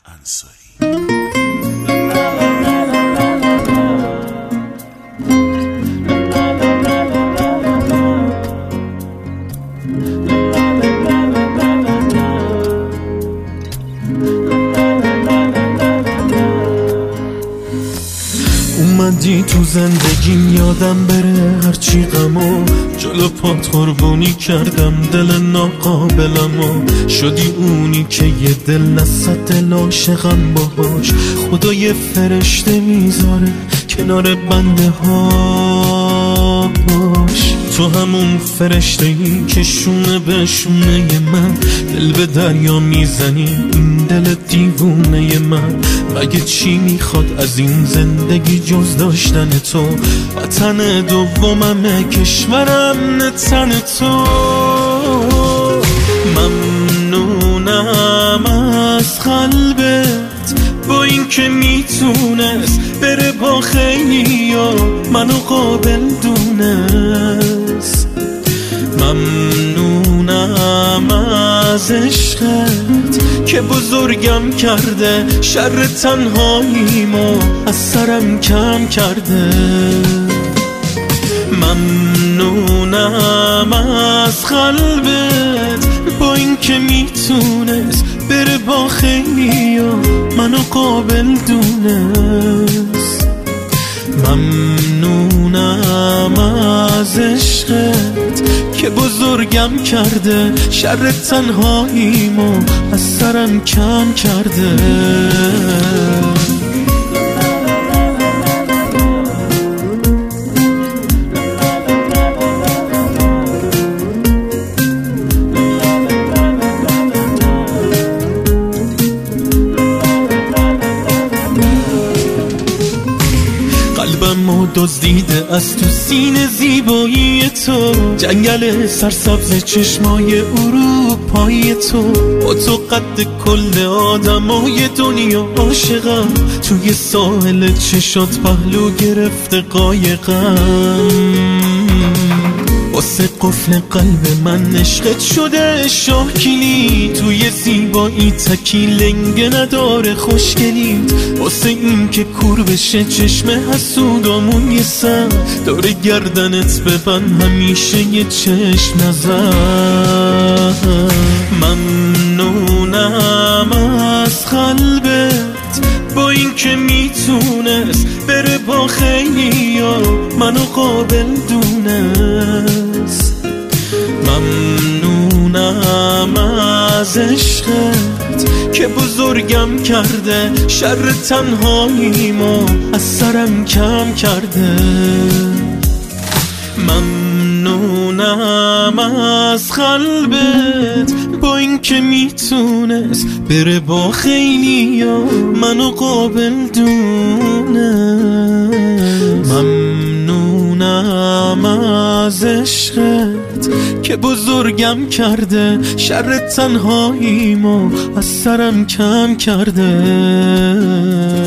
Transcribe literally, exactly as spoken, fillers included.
انصاری. اومدی تو زندگیم یادم بره هرچی غمو جلو پات قربونی کردم دل ناقابلمو شدی اونی که یه دل نصد دل عاشقم باهاش خدا یه فرشته میذاره کنار بنده هاش تو همون فرشته ای که شونه به شونه من دل به دریا میزنی این دل دیوونه من مگه چی میخواد از این زندگی جز داشتن تو وطن دوممه کشورم نه تن تو ممنونم از قلبت با این که میتونست بره با خیلی ها منو قابل دونست ممنونم از عشقت که بزرگم کرده شر تنهاییمو از سرم کم کرده ممنونم از قلبت با این که میتونست بره با خیلی ها منو قابل دونست ممنونم از عشقت که بزرگم کرده شر تنهاییمو از سرم کم کرده قلبمو دزدیده از تو سینه زیبایی تو جنگل سرسبز چشمای اروپایی تو با تو قد کل آدمای دنیا عاشقم توی ساحل چشات پهلو گرفته قایقم واسه قفل قلب من عشقت شده شاکیلی توی زیبایی تکی لنگه نداره خوشگلیت واسه این که کور بشه چشم حسودامون یه سم داره گردنت ببن همیشه یه چشم نزن ممنونم از قلبت با این که میتونست بره با خیلی ها منو قابل دونست ممنونم از عشقت که بزرگم کرده شر تنهاییمو از سرم کم کرده ممنونم از قلبت با این که میتونست بره با خیلی ها منو قابل دونست ممنونم از عشقت که بزرگم کرده شر تنهاییمو از سرم کم کرده